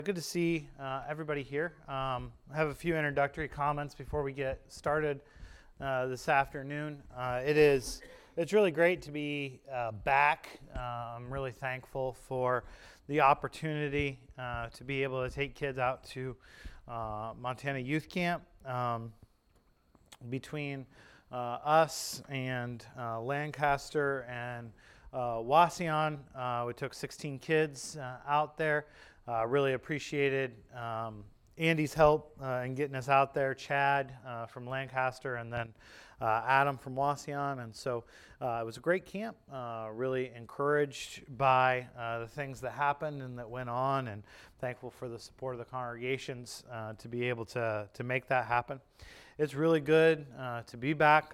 Good to see everybody here. I have a few introductory comments before we get started this afternoon. It's really great to be back. I'm really thankful for the opportunity to be able to take kids out to Montana Youth Camp. Between us and Lancaster and Wauseon, we took 16 kids out there. Really appreciated Andy's help in getting us out there, Chad from Lancaster, and then Adam from Wauseon. And so it was a great camp, really encouraged by the things that happened and that went on, and thankful for the support of the congregations to be able to make that happen. It's really good to be back.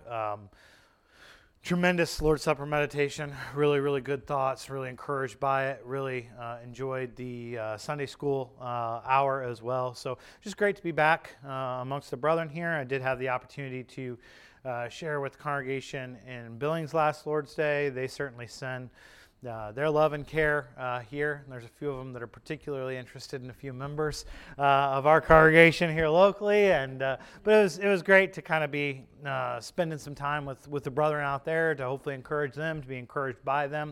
Tremendous Lord's Supper meditation, really good thoughts, really encouraged by it, really enjoyed the Sunday school hour as well. So just great to be back amongst the brethren here. I did have the opportunity to share with the congregation in Billings last Lord's Day. They certainly send their love and care here. And there's a few of them that are particularly interested in a few members of our congregation here locally. And but it was great to kind of be spending some time with the brethren out there to hopefully encourage them, to be encouraged by them.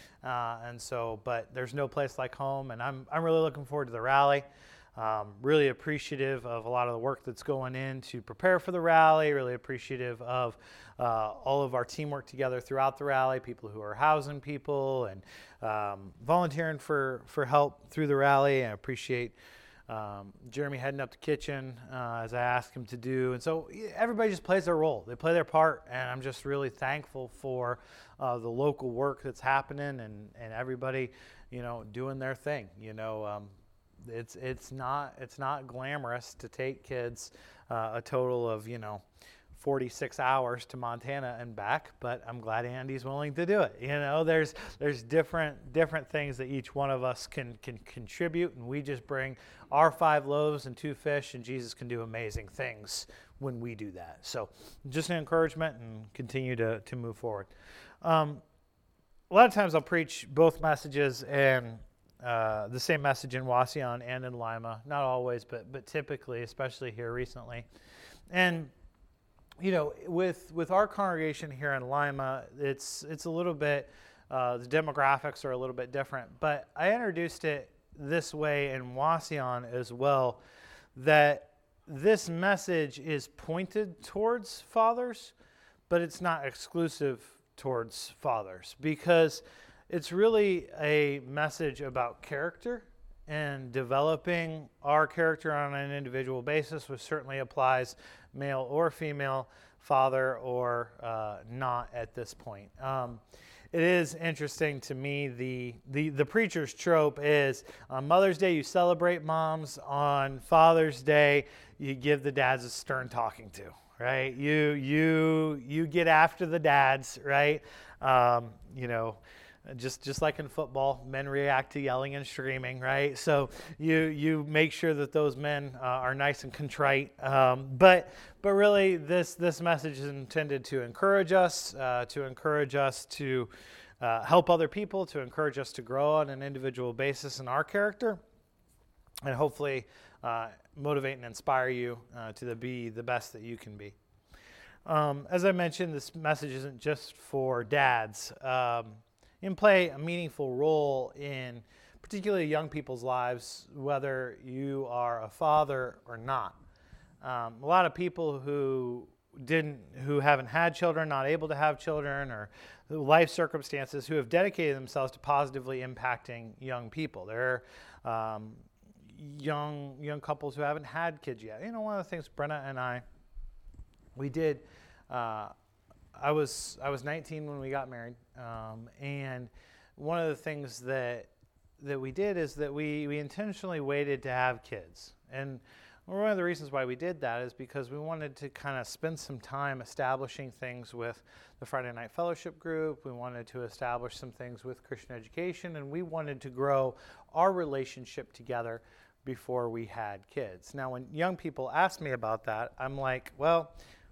But there's no place like home, and I'm really looking forward to the rally. Really appreciative of a lot of the work that's going in to prepare for the rally, really appreciative of all of our teamwork together throughout the rally, people who are housing people and volunteering for help through the rally. I appreciate Jeremy heading up the kitchen as I asked him to do. And so everybody just plays their role. They play their part, and I'm just really thankful for the local work that's happening and everybody, doing their thing, It's not glamorous to take kids a total of 46 hours to Montana and back, but I'm glad Andy's willing to do it. There's different things that each one of us can contribute, and we just bring our 5 loaves and 2 fish, and Jesus can do amazing things when we do that. So just an encouragement, and continue to move forward. A lot of times I'll preach both messages and the same message in Wauseon and in Lima. Not always, but typically, especially here recently. And with our congregation here in Lima, it's a little bit the demographics are a little bit different. But I introduced it this way in Wauseon as well, that this message is pointed towards fathers, but it's not exclusive towards fathers, because it's really a message about character and developing our character on an individual basis, which certainly applies male or female, father or not at this point. It is interesting to me, the preacher's trope is on Mother's Day you celebrate moms, on Father's Day you give the dads a stern talking to, right? You get after the dads, right? Just like in football, men react to yelling and screaming, right? So you make sure that those men are nice and contrite. But really, this message is intended to encourage us to help other people, to encourage us to grow on an individual basis in our character, and hopefully motivate and inspire you to be the best that you can be. As I mentioned, this message isn't just for dads. And play a meaningful role in particularly young people's lives, whether you are a father or not. A lot of people who haven't had children, not able to have children, or life circumstances, who have dedicated themselves to positively impacting young people. There are young couples who haven't had kids yet. One of the things Brenna and we did. I was 19 when we got married, and one of the things that we did is that we intentionally waited to have kids. And one of the reasons why we did that is because we wanted to kind of spend some time establishing things with the Friday Night Fellowship group. We wanted to establish some things with Christian education, and we wanted to grow our relationship together before we had kids. Now, when young people ask me about that, I'm like, well,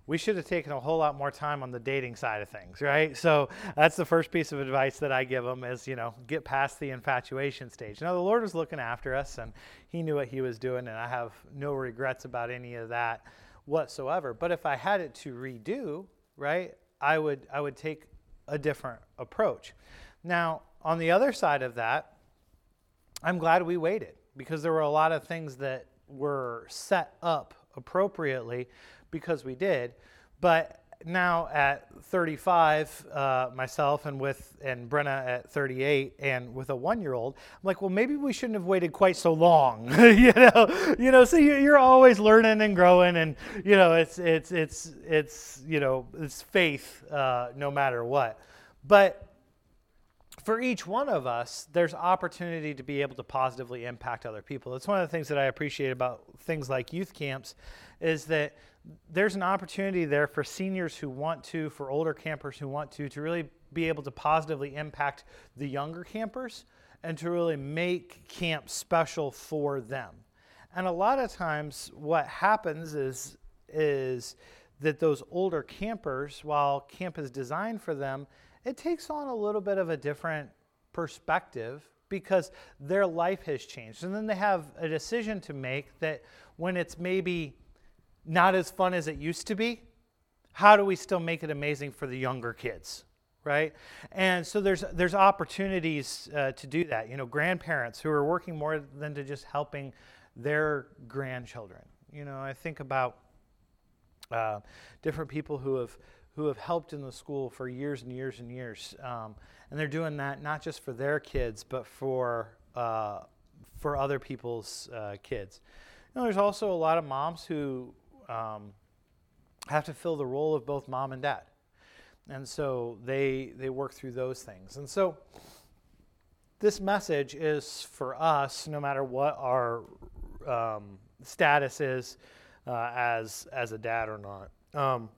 we should have taken a whole lot more time on the dating side of things, right? So that's the first piece of advice that I give them is, get past the infatuation stage. Now, the Lord was looking after us, and he knew what he was doing, and I have no regrets about any of that whatsoever. But if I had it to redo, right, I would take a different approach. Now, on the other side of that, I'm glad we waited, because there were a lot of things that were set up appropriately because we did. But now at 35, myself and Brenna at 38, and with a 1-year-old, I'm like, well, maybe we shouldn't have waited quite so long. So you're always learning and growing, and it's faith no matter what. But for each one of us, there's opportunity to be able to positively impact other people. That's one of the things that I appreciate about things like youth camps, is that there's an opportunity there for seniors who want to, for older campers who want to really be able to positively impact the younger campers and to really make camp special for them. And a lot of times what happens is that those older campers, while camp is designed for them, it takes on a little bit of a different perspective because their life has changed. And then they have a decision to make that when it's maybe not as fun as it used to be, how do we still make it amazing for the younger kids, right? And so there's opportunities to do that. Grandparents who are working more than to just helping their grandchildren. I think about different people who have helped in the school for years and years and years. And they're doing that not just for their kids, but for other people's kids. There's also a lot of moms who have to fill the role of both mom and dad. And so they work through those things. And so this message is for us, no matter what our status is as a dad or not.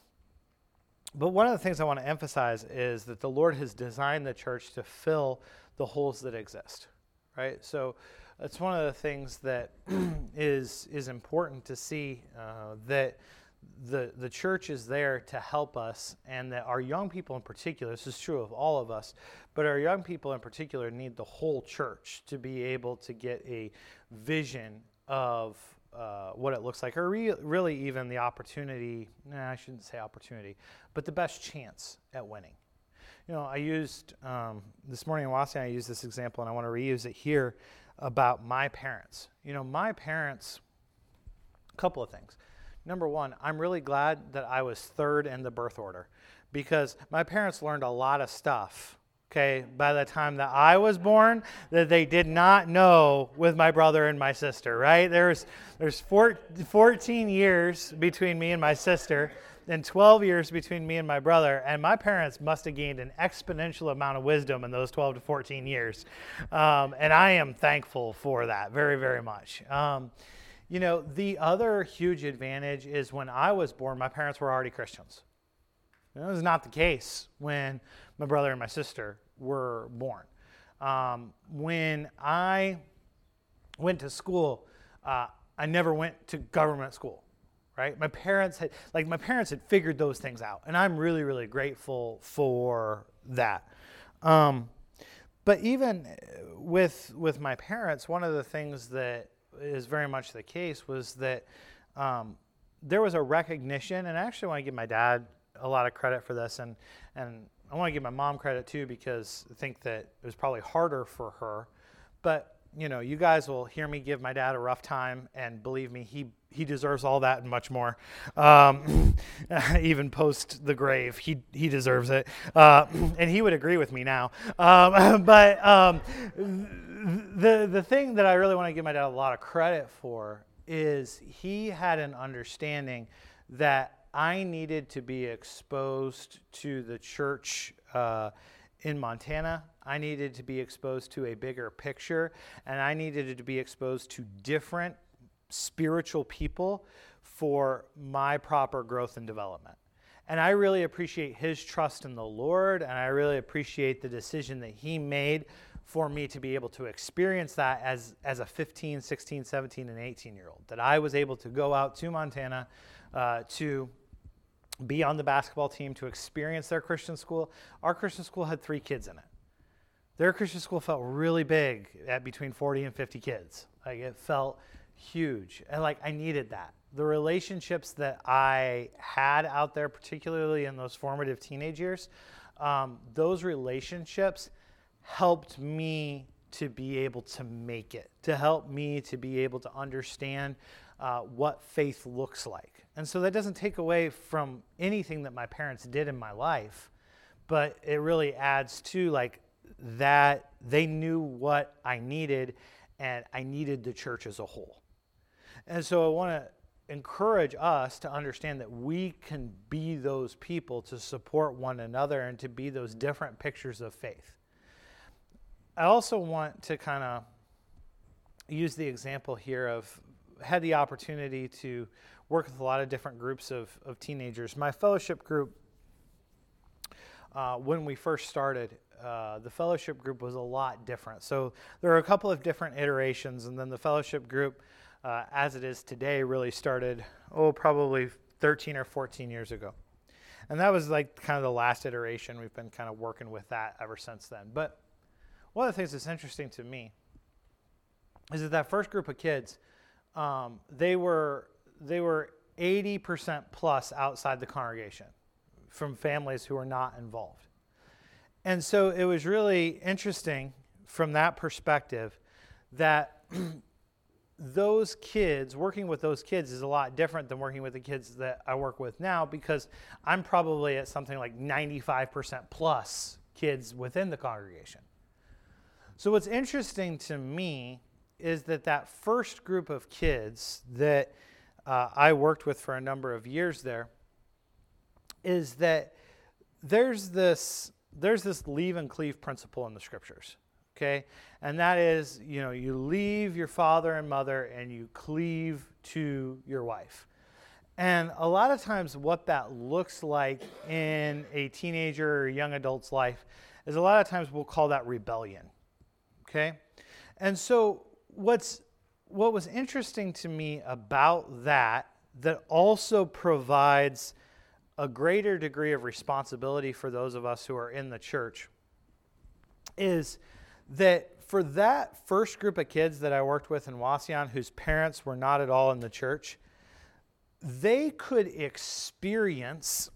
But one of the things I want to emphasize is that the Lord has designed the church to fill the holes that exist, right? So it's one of the things that is important to see, that the church is there to help us, and that our young people in particular, this is true of all of us, but our young people in particular need the whole church to be able to get a vision of what it looks like, or really even the opportunity, I shouldn't say opportunity, but the best chance at winning. I used, this morning in Washington, I used this example, and I want to reuse it here about my parents. My parents, a couple of things. Number one, I'm really glad that I was third in the birth order, because my parents learned a lot of stuff, by the time that I was born, that they did not know with my brother and my sister, right? There's 14 years between me and my sister, and 12 years between me and my brother, and my parents must have gained an exponential amount of wisdom in those 12 to 14 years, and I am thankful for that very, very much. The other huge advantage is when I was born, my parents were already Christians. That was not the case when my brother and my sister were born. When I went to school, I never went to government school, right? My parents had figured those things out, and I'm really, really grateful for that. But even with my parents, one of the things that is very much the case was that there was a recognition, and I actually want to give my dad a lot of credit for this, and I want to give my mom credit too, because I think that it was probably harder for her. But you guys will hear me give my dad a rough time, and believe me, he deserves all that and much more. Even post the grave, he deserves it, and he would agree with me now. But the thing that I really want to give my dad a lot of credit for is he had an understanding that I needed to be exposed to the church in Montana. I needed to be exposed to a bigger picture, and I needed to be exposed to different spiritual people for my proper growth and development. And I really appreciate his trust in the Lord, and I really appreciate the decision that he made for me to be able to experience that as a 15, 16, 17, and 18-year-old, that I was able to go out to Montana to be on the basketball team, to experience their Christian school. Our Christian school had 3 kids in it. Their Christian school felt really big at between 40 and 50 kids. Like, it felt huge. And like, I needed that. The relationships that I had out there, particularly in those formative teenage years, those relationships helped me to be able to make it, to help me to be able to understand what faith looks like. And so that doesn't take away from anything that my parents did in my life, but it really adds to like that they knew what I needed, and I needed the church as a whole. And so I want to encourage us to understand that we can be those people to support one another and to be those different pictures of faith. I also want to kind of use the example here of had the opportunity to work with a lot of different groups of teenagers. My fellowship group, when we first started, the fellowship group was a lot different. So there are a couple of different iterations, and then the fellowship group, as it is today, really started, probably 13 or 14 years ago. And that was like kind of the last iteration. We've been kind of working with that ever since then. But one of the things that's interesting to me is that first group of kids, they were 80% plus outside the congregation from families who were not involved. And so it was really interesting from that perspective that those kids, working with those kids is a lot different than working with the kids that I work with now, because I'm probably at something like 95% plus kids within the congregation. So what's interesting to me is that first group of kids that I worked with for a number of years there, is that there's this leave and cleave principle in the scriptures, okay? And that is, you leave your father and mother and you cleave to your wife. And a lot of times what that looks like in a teenager or young adult's life is a lot of times we'll call that rebellion, okay? And so what was interesting to me about that also provides a greater degree of responsibility for those of us who are in the church, is that for that first group of kids that I worked with in Wauseon, whose parents were not at all in the church, they could experience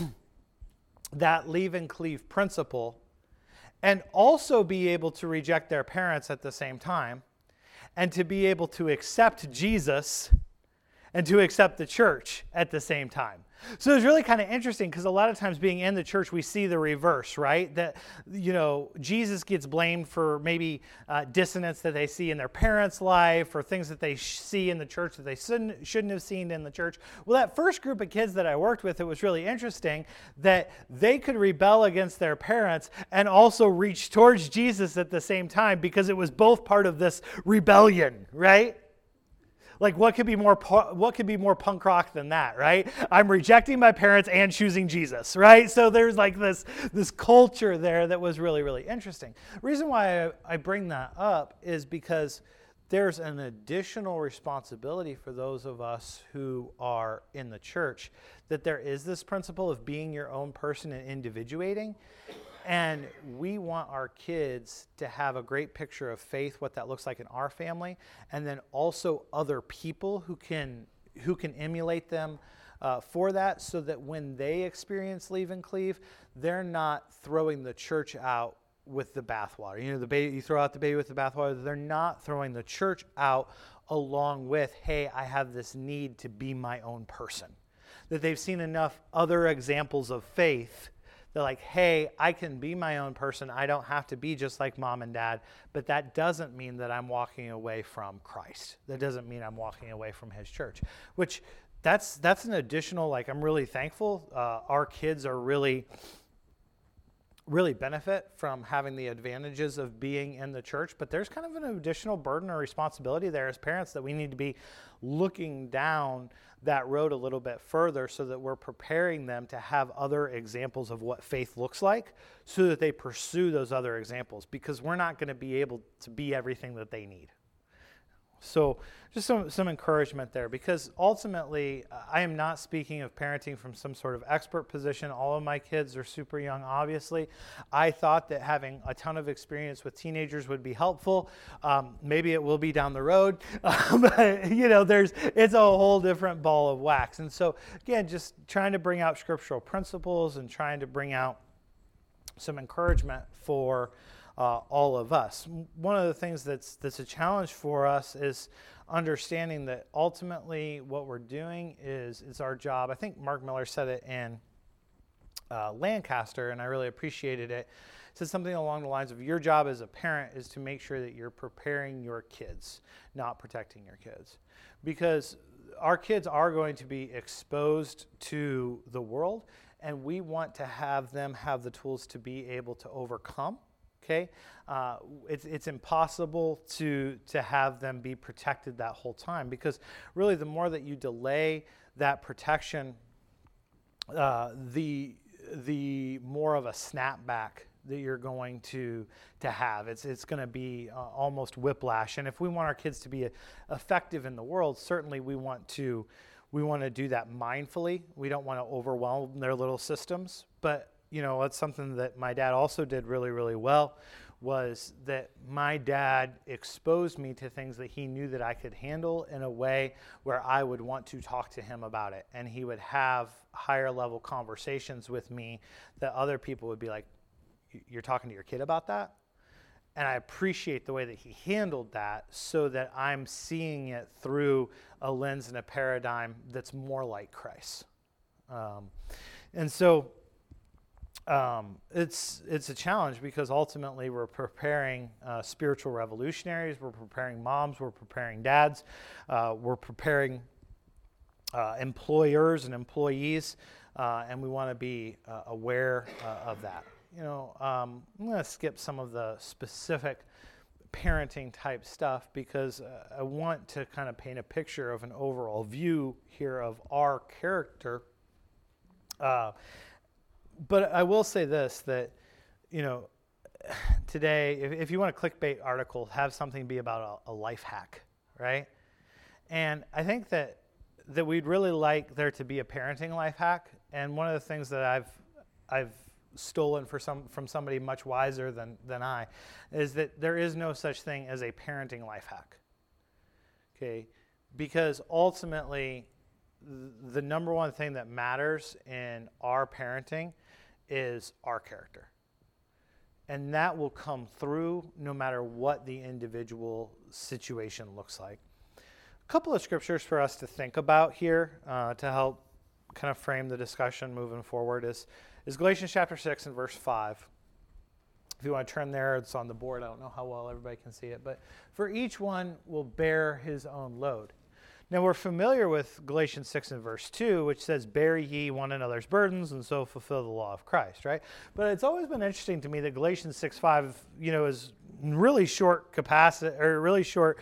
that leave and cleave principle and also be able to reject their parents at the same time, and to be able to accept Jesus and to accept the church at the same time. So it's really kind of interesting, because a lot of times being in the church, we see the reverse, right? That, Jesus gets blamed for maybe dissonance that they see in their parents' life, or things that they see in the church that they shouldn't have seen in the church. Well, that first group of kids that I worked with, it was really interesting that they could rebel against their parents and also reach towards Jesus at the same time, because it was both part of this rebellion, right? Like, what could be more punk rock than that, right? I'm rejecting my parents and choosing Jesus, right? So there's like this culture there that was really, really interesting. The reason why I bring that up is because there's an additional responsibility for those of us who are in the church, that there is this principle of being your own person and individuating. And we want our kids to have a great picture of faith, what that looks like in our family, and then also other people who can emulate them for that, so that when they experience leave and cleave, they're not throwing the church out with the bathwater. You throw out the baby with the bathwater. They're not throwing the church out along with, hey, I have this need to be my own person. That they've seen enough other examples of faith. They're like, hey, I can be my own person. I don't have to be just like mom and dad. But that doesn't mean that I'm walking away from Christ. That doesn't mean I'm walking away from his church. Which that's an additional, I'm really thankful. Our kids are really benefit from having the advantages of being in the church. But there's kind of an additional burden or responsibility there as parents that we need to be looking down that road a little bit further, so that we're preparing them to have other examples of what faith looks like, so that they pursue those other examples, because we're not going to be able to be everything that they need. So just some encouragement there, because ultimately I am not speaking of parenting from some sort of expert position. All of my kids are super young, obviously. I thought that having a ton of experience with teenagers would be helpful. Maybe it will be down the road, but it's a whole different ball of wax. And so again, just trying to bring out scriptural principles and trying to bring out some encouragement for all of us. One of the things that's a challenge for us is understanding that ultimately what we're doing is it's our job. I think Mark Miller said it in Lancaster, and I really appreciated it. It said something along the lines of, your job as a parent is to make sure that you're preparing your kids, not protecting your kids. Because our kids are going to be exposed to the world, and we want to have them have the tools to be able to overcome. Okay, it's impossible to have them be protected that whole time, because really the more that you delay that protection, the more of a snapback that you're going to have. It's going to be almost whiplash. And if we want our kids to be effective in the world, certainly we want to do that mindfully. We don't want to overwhelm their little systems, but it's something that my dad also did really, really well, was that my dad exposed me to things that he knew that I could handle in a way where I would want to talk to him about it. And he would have higher level conversations with me that other people would be like, you're talking to your kid about that? And I appreciate the way that he handled that, so that I'm seeing it through a lens and a paradigm that's more like Christ. And so it's a challenge, because ultimately we're preparing spiritual revolutionaries, we're preparing moms, we're preparing dads, we're preparing employers and employees, and we want to be aware of that. I'm going to skip some of the specific parenting type stuff, because I want to kind of paint a picture of an overall view here of our character. But I will say this, that, today, if you want a clickbait article, have something be about a life hack, right? And I think that we'd really like there to be a parenting life hack. And one of the things that I've stolen from somebody much wiser than I, is that there is no such thing as a parenting life hack. Okay? Because ultimately, the number one thing that matters in our parenting is our character. And that will come through no matter what the individual situation looks like. A couple of scriptures for us to think about here to help kind of frame the discussion moving forward is Galatians chapter 6 and verse 5. If you want to turn there, it's on the board. I don't know how well everybody can see it. But for each one will bear his own load. Now, we're familiar with Galatians 6 and verse 2, which says, bear ye one another's burdens, and so fulfill the law of Christ, right? But it's always been interesting to me that Galatians 6:5, is really short capacity, or really short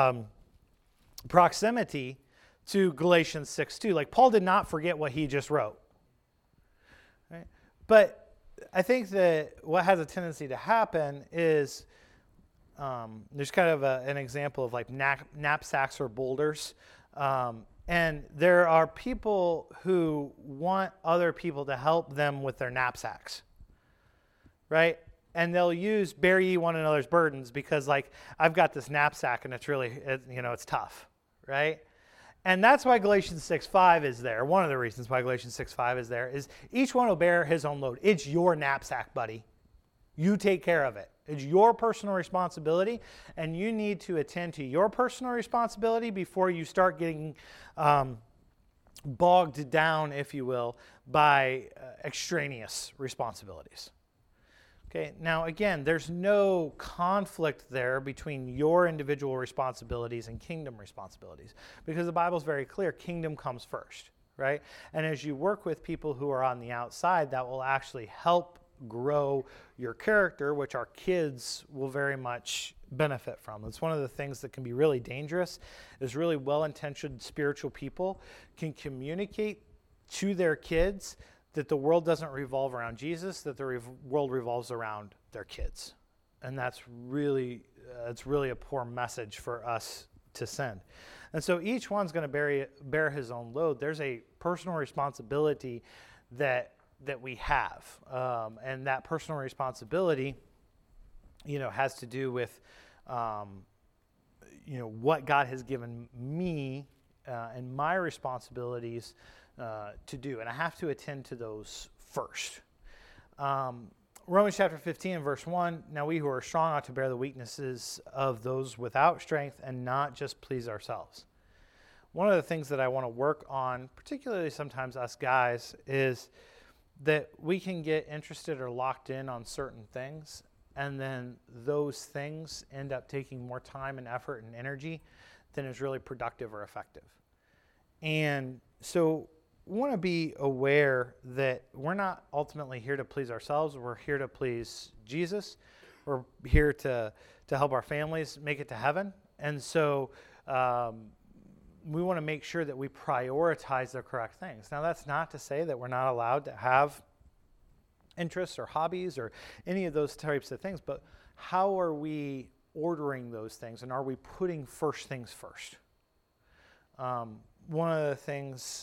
proximity to Galatians 6:2. Like, Paul did not forget what he just wrote, right? But I think that what has a tendency to happen is there's kind of an example of like knapsacks or boulders. And there are people who want other people to help them with their knapsacks, right? And they'll use bear ye one another's burdens because, like, I've got this knapsack and it's really, it's tough, right? And that's why Galatians 6:5 is there. One of the reasons why Galatians 6:5 is there is each one will bear his own load. It's your knapsack, buddy. You take care of it. It's your personal responsibility, and you need to attend to your personal responsibility before you start getting bogged down, if you will, by extraneous responsibilities. Okay, now again, there's no conflict there between your individual responsibilities and kingdom responsibilities, because the Bible's very clear, kingdom comes first, right? And as you work with people who are on the outside, that will actually help grow your character, which our kids will very much benefit from. It's one of the things that can be really dangerous, is really well-intentioned spiritual people can communicate to their kids that the world doesn't revolve around Jesus, that the world revolves around their kids. And that's really a poor message for us to send. And so each one's going to bear his own load. There's a personal responsibility that we have, and that personal responsibility, has to do with, what God has given me and my responsibilities to do, and I have to attend to those first. Romans chapter 15 verse 1, now we who are strong ought to bear the weaknesses of those without strength and not just please ourselves. One of the things that I want to work on, particularly sometimes us guys, is that we can get interested or locked in on certain things, and then those things end up taking more time and effort and energy than is really productive or effective. And so we want to be aware that we're not ultimately here to please ourselves. We're here to please Jesus. We're here to help our families make it to heaven. And so we want to make sure that we prioritize the correct things. Now, that's not to say that we're not allowed to have interests or hobbies or any of those types of things, but how are we ordering those things, and are we putting first things first? One of the things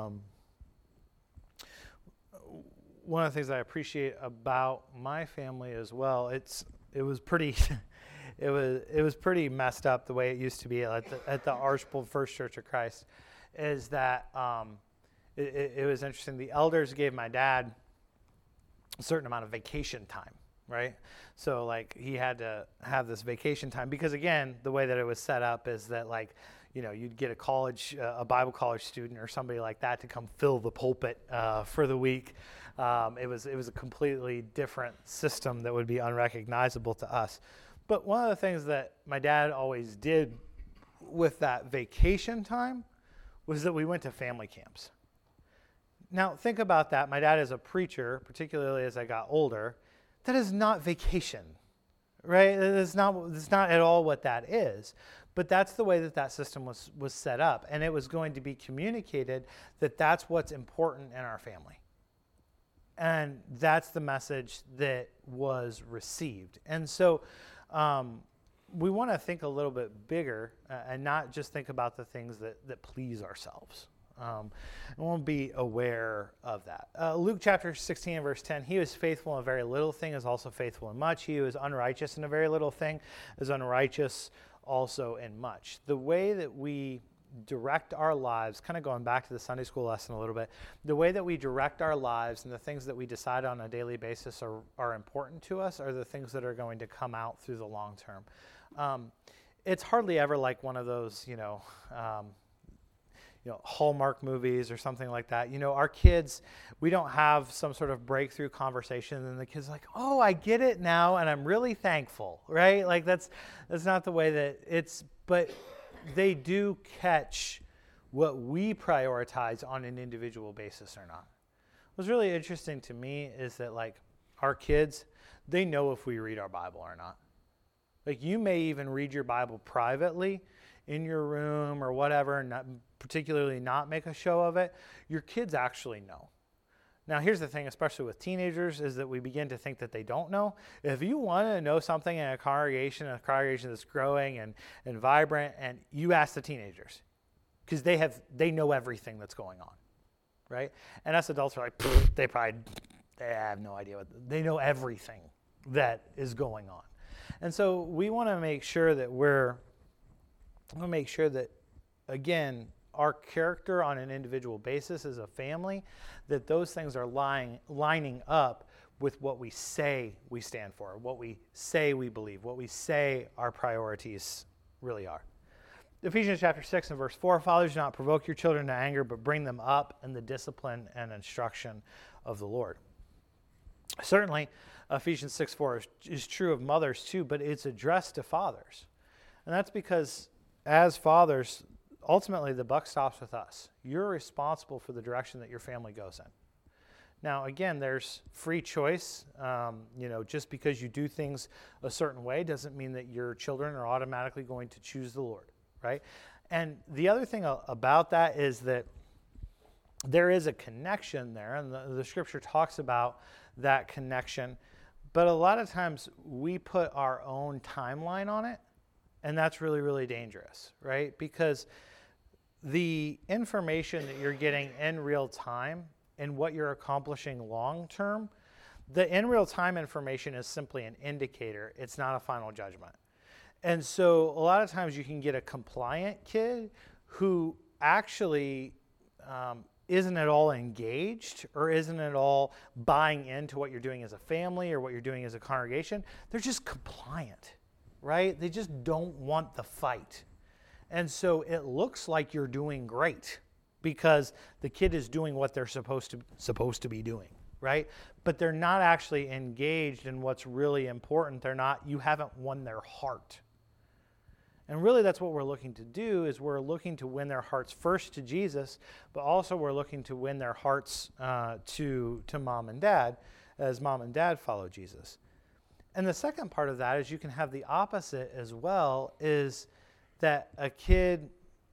I appreciate about my family as well, it was pretty it was pretty messed up the way it used to be at the Archbold First Church of Christ, is that it was interesting. The elders gave my dad a certain amount of vacation time, right? So like he had to have this vacation time because, again, the way that it was set up is that, like, you'd get a Bible college student or somebody like that to come fill the pulpit for the week. It was a completely different system that would be unrecognizable to us. But one of the things that my dad always did with that vacation time was that we went to family camps. Now, think about that. My dad is a preacher, particularly as I got older. That is not vacation, right? It's not at all what that is. But that's the way that system was set up. And it was going to be communicated that that's what's important in our family. And that's the message that was received. And so we want to think a little bit bigger and not just think about the things that please ourselves. And we'll be aware of that. Luke chapter 16 verse 10, he who is faithful in a very little thing is also faithful in much. He who is unrighteous in a very little thing is unrighteous also in much. The way that we direct our lives, kind of going back to the Sunday school lesson a little bit, the way that we direct our lives and the things that we decide on a daily basis are important to us are the things that are going to come out through the long term. It's hardly ever like one of those, Hallmark movies or something like that. Our kids, we don't have some sort of breakthrough conversation and the kids are like, oh, I get it now and I'm really thankful, right? Like that's not the way that it's, but they do catch what we prioritize on an individual basis or not. What's really interesting to me is that, like, our kids, they know if we read our Bible or not. Like, you may even read your Bible privately in your room or whatever, and particularly not make a show of it. Your kids actually know. Now, here's the thing, especially with teenagers, is that we begin to think that they don't know. If you want to know something in a congregation that's growing and vibrant, and you ask the teenagers, because they know everything that's going on, right? And us adults are like, they have no idea they know everything that is going on. And so we want to make sure that again, our character on an individual basis as a family, that those things are lining up with what we say we stand for, what we say we believe, what we say our priorities really are. Ephesians chapter 6 and verse 4, fathers, do not provoke your children to anger, but bring them up in the discipline and instruction of the Lord. Certainly, Ephesians 6:4 is true of mothers too, but it's addressed to fathers. And that's because as fathers, ultimately the buck stops with us. You're responsible for the direction that your family goes in. Now, again, there's free choice. Just because you do things a certain way doesn't mean that your children are automatically going to choose the Lord, right? And the other thing about that is that there is a connection there, and the scripture talks about that connection. But a lot of times we put our own timeline on it And that's really, really dangerous, right? Because the information that you're getting in real time and what you're accomplishing long term, the in real time information is simply an indicator. It's not a final judgment. And so a lot of times you can get a compliant kid who actually isn't at all engaged or isn't at all buying into what you're doing as a family or what you're doing as a congregation. They're just compliant, right? They just don't want the fight. And so it looks like you're doing great because the kid is doing what they're supposed to be doing, right? But they're not actually engaged in what's really important. You haven't won their heart. And really that's what we're looking to do, is we're looking to win their hearts first to Jesus, but also we're looking to win their hearts to mom and dad, as mom and dad follow Jesus. And the second part of that is you can have the opposite as well, is that a kid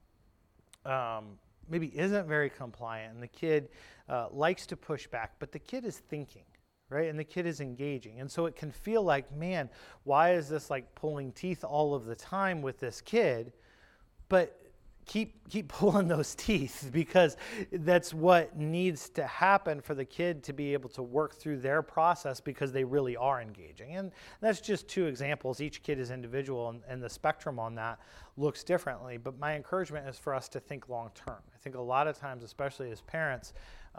maybe isn't very compliant, and the kid likes to push back, but the kid is thinking, right? And the kid is engaging. And so it can feel like, man, why is this like pulling teeth all of the time with this kid? But keep pulling those teeth, because that's what needs to happen for the kid to be able to work through their process, because they really are engaging. And that's just two examples. Each kid is individual, and the spectrum on that looks differently. But my encouragement is for us to think long term. I think a lot of times, especially as parents,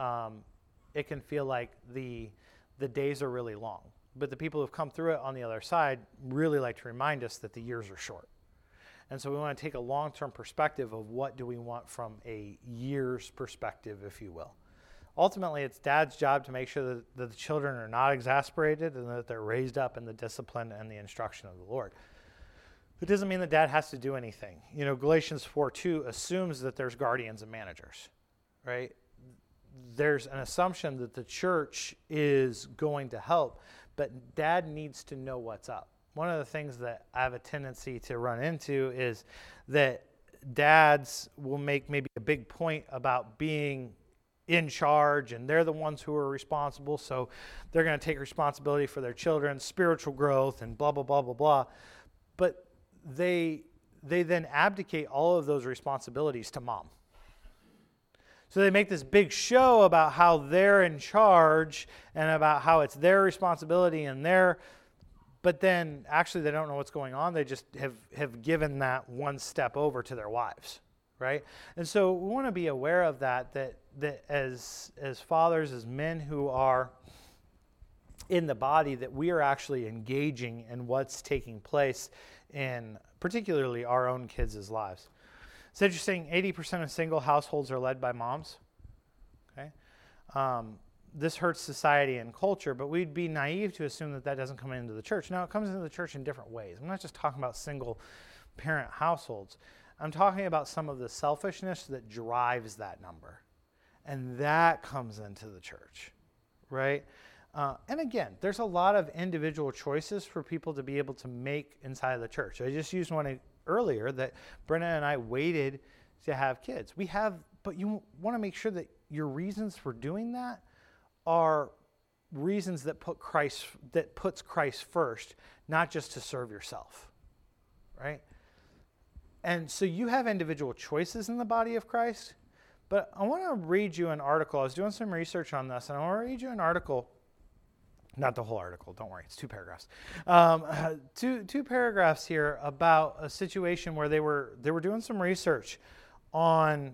it can feel like the days are really long. But the people who've come through it on the other side really like to remind us that the years are short. And so we want to take a long-term perspective of what do we want from a year's perspective, if you will. Ultimately, it's dad's job to make sure that the children are not exasperated and that they're raised up in the discipline and the instruction of the Lord. It doesn't mean that dad has to do anything. You know, Galatians 4:2 assumes that there's guardians and managers, right? There's an assumption that the church is going to help, but dad needs to know what's up. One of the things that I have a tendency to run into is that dads will make maybe a big point about being in charge, and they're the ones who are responsible, so they're going to take responsibility for their children's spiritual growth and blah, blah, blah, blah, blah. But they then abdicate all of those responsibilities to mom. So they make this big show about how they're in charge and about how it's their responsibility and but then actually they don't know what's going on. They just have given that one step over to their wives, right? And so we want to be aware of that as fathers, as men who are in the body, that we are actually engaging in what's taking place in particularly our own kids' lives. It's interesting, 80% of single households are led by moms. Okay, this hurts society and culture, but we'd be naive to assume that doesn't come into the church. Now, it comes into the church in different ways. I'm not just talking about single parent households. I'm talking about some of the selfishness that drives that number, and that comes into the church, right? And again, there's a lot of individual choices for people to be able to make inside of the church. I just used one earlier that Brenna and I waited to have kids. But you want to make sure that your reasons for doing that are reasons that puts Christ first, not just to serve yourself, right? And so you have individual choices in the body of Christ, but I want to read you an article. I was doing some research on this, and I want to read you an article. Not the whole article, don't worry, it's 2 paragraphs. Two paragraphs here about a situation where they were doing some research on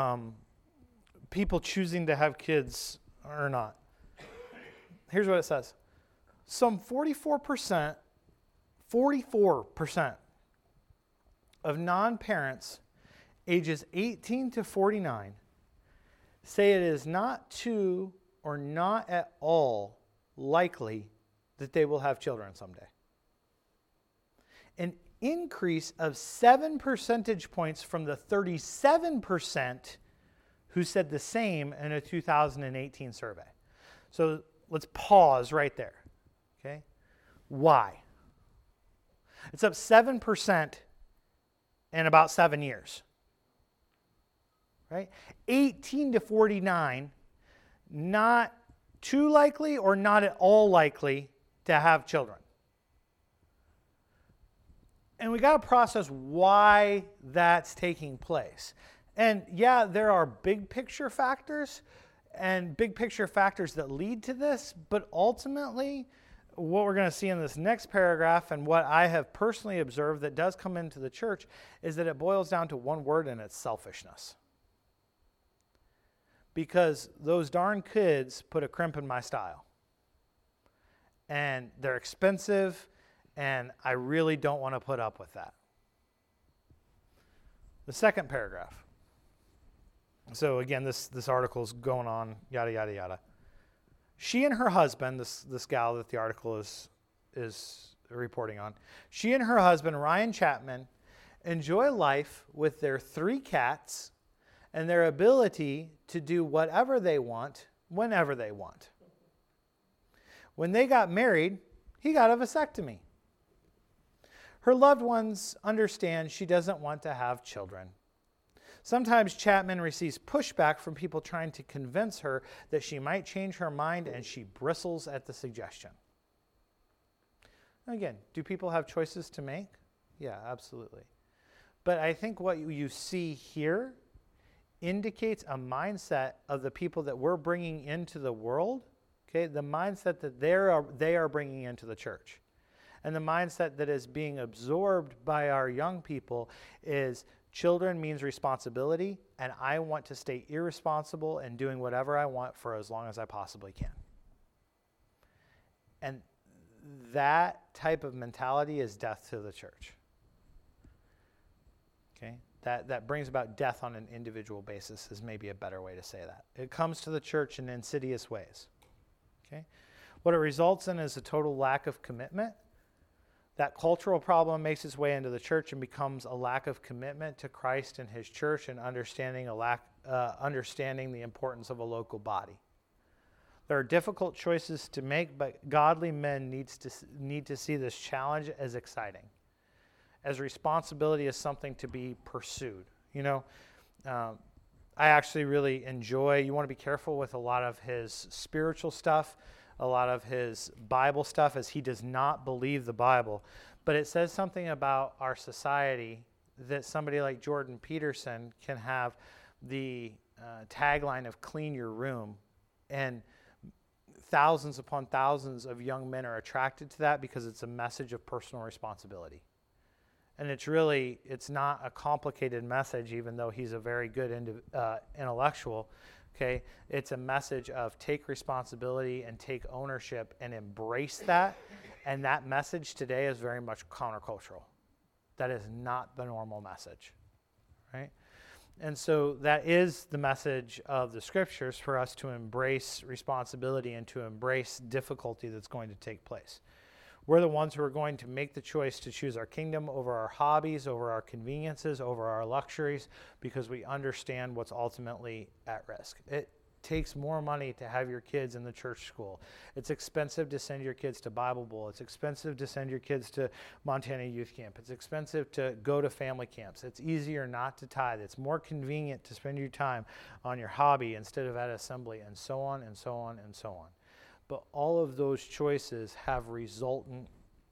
people choosing to have kids or not. Here's what it says. Some 44% of non-parents ages 18 to 49 say it is not to or not at all likely that they will have children someday. An increase of 7 percentage points from the 37% who said the same in a 2018 survey. So let's pause right there. Okay? Why? It's up 7% in about 7 years. Right? 18 to 49, not too likely or not at all likely to have children. And we got to process why that's taking place. And yeah, there are big picture factors and big picture factors that lead to this, but ultimately, what we're going to see in this next paragraph and what I have personally observed that does come into the church is that it boils down to one word, and it's selfishness. Because those darn kids put a crimp in my style. And they're expensive, and I really don't want to put up with that. The second paragraph. So again, this article's going on, yada, yada, yada. She and her husband, this gal that the article is reporting on, she and her husband, Ryan Chapman, enjoy life with their 3 cats and their ability to do whatever they want, whenever they want. When they got married, he got a vasectomy. Her loved ones understand she doesn't want to have children. Sometimes Chapman receives pushback from people trying to convince her that she might change her mind, and she bristles at the suggestion. Again, do people have choices to make? Yeah, absolutely. But I think what you see here indicates a mindset of the people that we're bringing into the world, okay, the mindset that they are bringing into the church. And the mindset that is being absorbed by our young people is children means responsibility, and I want to stay irresponsible and doing whatever I want for as long as I possibly can. And that type of mentality is death to the church. Okay? That brings about death on an individual basis is maybe a better way to say that. It comes to the church in insidious ways. Okay? What it results in is a total lack of commitment. That cultural problem makes its way into the church and becomes a lack of commitment to Christ and his church, and understanding the importance of a local body. There are difficult choices to make, but godly men need to see this challenge as exciting, as responsibility as something to be pursued. You know, I actually really enjoy, you want to be careful with a lot of his spiritual stuff, a lot of his Bible stuff, as he does not believe the Bible. But it says something about our society that somebody like Jordan Peterson can have the tagline of clean your room, and thousands upon thousands of young men are attracted to that because it's a message of personal responsibility. And it's not a complicated message, even though he's a very good intellectual. Okay, it's a message of take responsibility and take ownership and embrace that. And that message today is very much countercultural. That is not the normal message, right? And so that is the message of the scriptures, for us to embrace responsibility and to embrace difficulty that's going to take place. We're the ones who are going to make the choice to choose our kingdom over our hobbies, over our conveniences, over our luxuries, because we understand what's ultimately at risk. It takes more money to have your kids in the church school. It's expensive to send your kids to Bible Bowl. It's expensive to send your kids to Montana Youth Camp. It's expensive to go to family camps. It's easier not to tithe. It's more convenient to spend your time on your hobby instead of at assembly, and so on and so on and so on. But all of those choices have resultant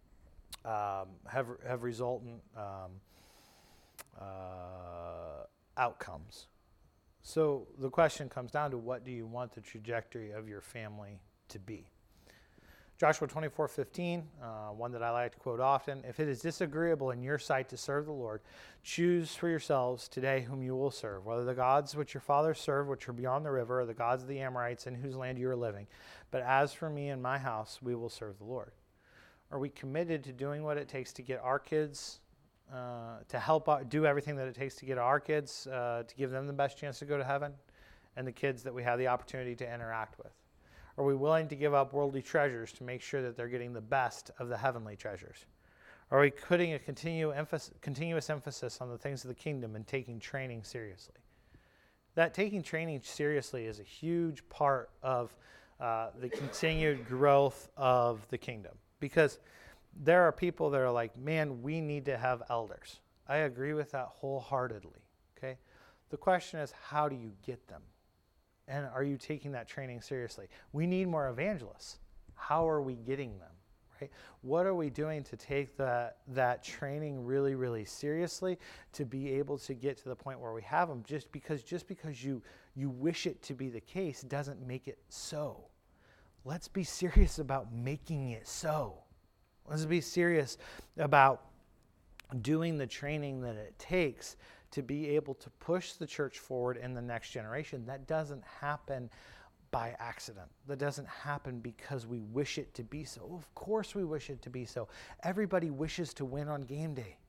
outcomes. So the question comes down to, what do you want the trajectory of your family to be? Joshua 24:15, one that I like to quote often: if it is disagreeable in your sight to serve the Lord, choose for yourselves today whom you will serve, whether the gods which your fathers served, which are beyond the river, or the gods of the Amorites in whose land you are living. But as for me and my house, we will serve the Lord. Are we committed to doing what it takes to get our kids, to help do everything that it takes to get our kids, to give them the best chance to go to heaven, and the kids that we have the opportunity to interact with? Are we willing to give up worldly treasures to make sure that they're getting the best of the heavenly treasures? Are we putting a continuous emphasis on the things of the kingdom and taking training seriously? That taking training seriously is a huge part of the continued growth of the kingdom, because there are people that are like, man, we need to have elders. I agree with that wholeheartedly, okay? The question is, how do you get them? And are you taking that training seriously? We need more evangelists. How are we getting them, right? What are we doing to take that training really, really seriously to be able to get to the point where we have them? Just because you wish it to be the case doesn't make it so. Let's be serious about making it so. Let's be serious about doing the training that it takes to be able to push the church forward in the next generation. That doesn't happen by accident. That doesn't happen because we wish it to be so. Of course we wish it to be so. Everybody wishes to win on game day.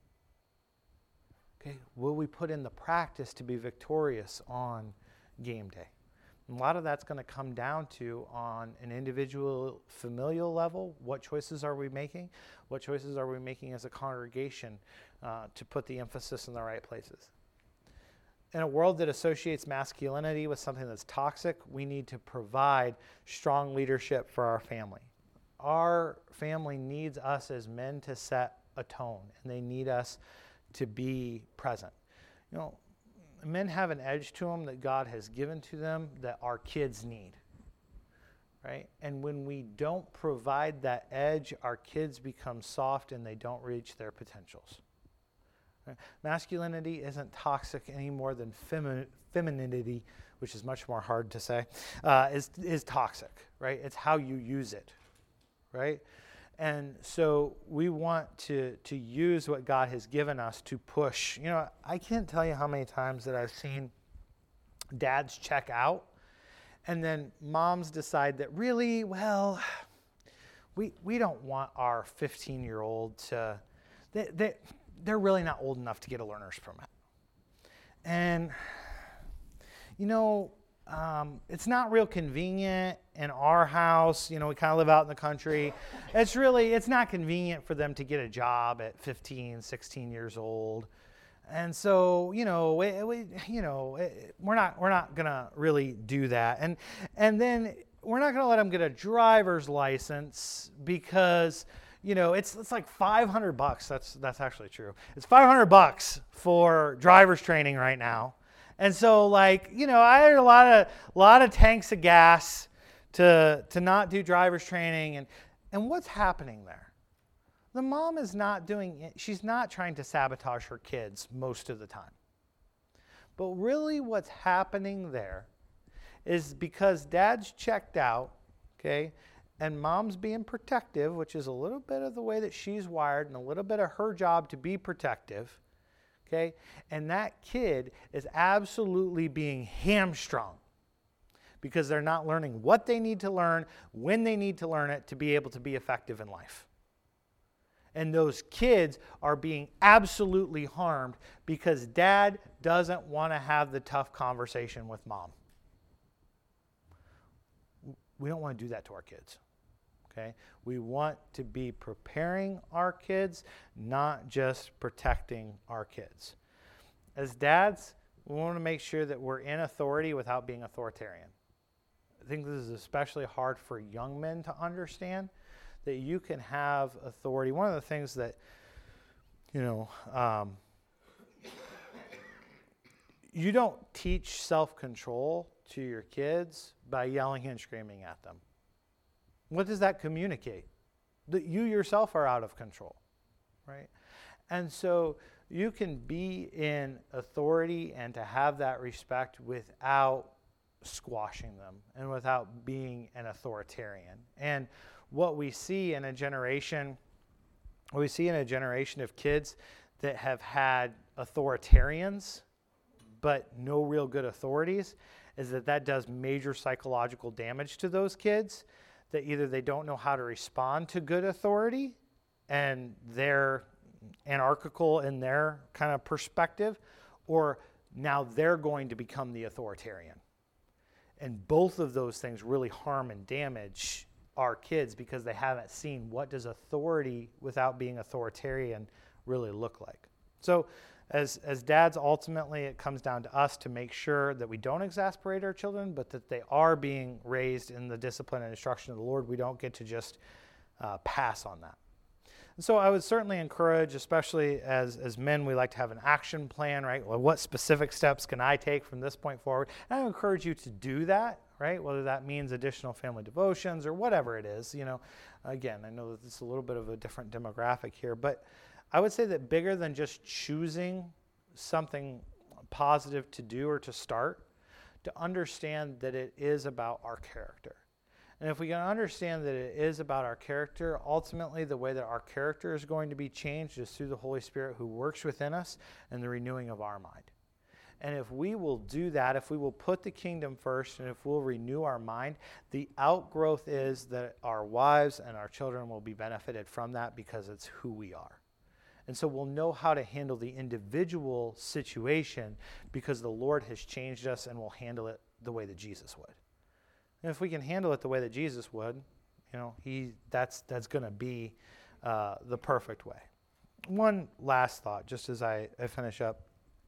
Okay, will we put in the practice to be victorious on game day? A lot of that's going to come down to, on an individual familial level, what choices are we making? What choices are we making as a congregation to put the emphasis in the right places? In a world that associates masculinity with something that's toxic, we need to provide strong leadership for our family. Our family needs us as men to set a tone, and they need us to be present. You know, men have an edge to them that God has given to them that our kids need, right? And when we don't provide that edge, our kids become soft and they don't reach their potentials. Right? Masculinity isn't toxic any more than femininity, which is much more hard to say, is toxic, right? It's how you use it, right? And so we want to use what God has given us to push. You know, I can't tell you how many times that I've seen dads check out, and then moms decide that really, well, we don't want our 15-year-old to, they're really not old enough to get a learner's permit. And, you know, it's not real convenient in our house. You know, we kind of live out in the country. It's not convenient for them to get a job at 15, 16 years old. And so, you know, we're not going to really do that. And then we're not going to let them get a driver's license because, you know, it's like $500. That's actually true. It's $500 for driver's training right now. And so, like, you know, I had a lot of tanks of gas to not do driver's training. And what's happening there? The mom is not doing it. She's not trying to sabotage her kids most of the time. But really what's happening there is because dad's checked out, okay, and mom's being protective, which is a little bit of the way that she's wired and a little bit of her job to be protective. Okay, and that kid is absolutely being hamstrung because they're not learning what they need to learn, when they need to learn it to be able to be effective in life. And those kids are being absolutely harmed because dad doesn't want to have the tough conversation with mom. We don't want to do that to our kids. Okay? We want to be preparing our kids, not just protecting our kids. As dads, we want to make sure that we're in authority without being authoritarian. I think this is especially hard for young men to understand, that you can have authority. One of the things that, you know, you don't teach self-control to your kids by yelling and screaming at them. What does that communicate? That you yourself are out of control, right? And so you can be in authority and to have that respect without squashing them and without being an authoritarian. And what we see in a generation of kids that have had authoritarians but no real good authorities is that does major psychological damage to those kids. That either they don't know how to respond to good authority and they're anarchical in their kind of perspective, or now they're going to become the authoritarian. And both of those things really harm and damage our kids because they haven't seen what does authority without being authoritarian really look like. So as dads, ultimately it comes down to us to make sure that we don't exasperate our children, but that they are being raised in the discipline and instruction of the Lord. We don't get to just pass on that. And so I would certainly encourage, especially as men, we like to have an action plan, right? Well, what specific steps can I take from this point forward? And I encourage you to do that, right? Whether that means additional family devotions or whatever it is, Again, I know that it's a little bit of a different demographic here, but I would say that bigger than just choosing something positive to do or to start, to understand that it is about our character. And if we can understand that it is about our character, ultimately the way that our character is going to be changed is through the Holy Spirit who works within us and the renewing of our mind. And if we will do that, if we will put the kingdom first, and if we'll renew our mind, the outgrowth is that our wives and our children will be benefited from that because it's who we are. And so we'll know how to handle the individual situation because the Lord has changed us and will handle it the way that Jesus would. And if we can handle it the way that Jesus would, that's going to be the perfect way. One last thought, just as I finish up.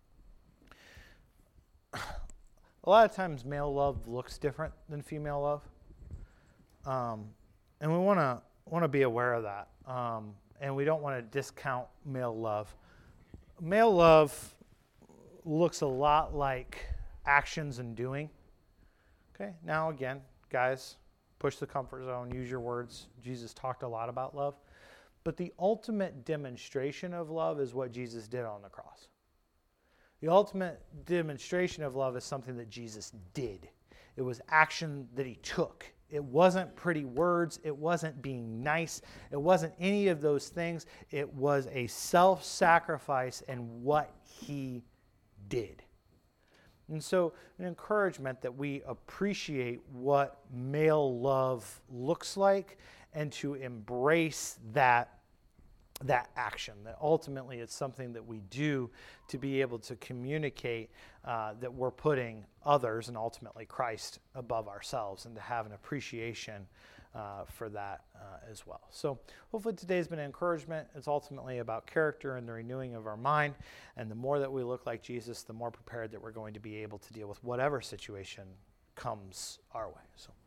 A lot of times male love looks different than female love. And we want to be aware of that. And we don't want to discount male love. Male love looks a lot like actions and doing. Okay, now again, guys, push the comfort zone, use your words. Jesus talked a lot about love. But the ultimate demonstration of love is what Jesus did on the cross. The ultimate demonstration of love is something that Jesus did. It was action that he took. It wasn't pretty words. It wasn't being nice. It wasn't any of those things. It was a self-sacrifice and what he did. And so an encouragement that we appreciate what male love looks like and to embrace that action, that ultimately it's something that we do to be able to communicate that we're putting others and ultimately Christ above ourselves, and to have an appreciation for that as well. So hopefully today's been an encouragement. It's ultimately about character and the renewing of our mind, and the more that we look like Jesus, the more prepared that we're going to be able to deal with whatever situation comes our way. So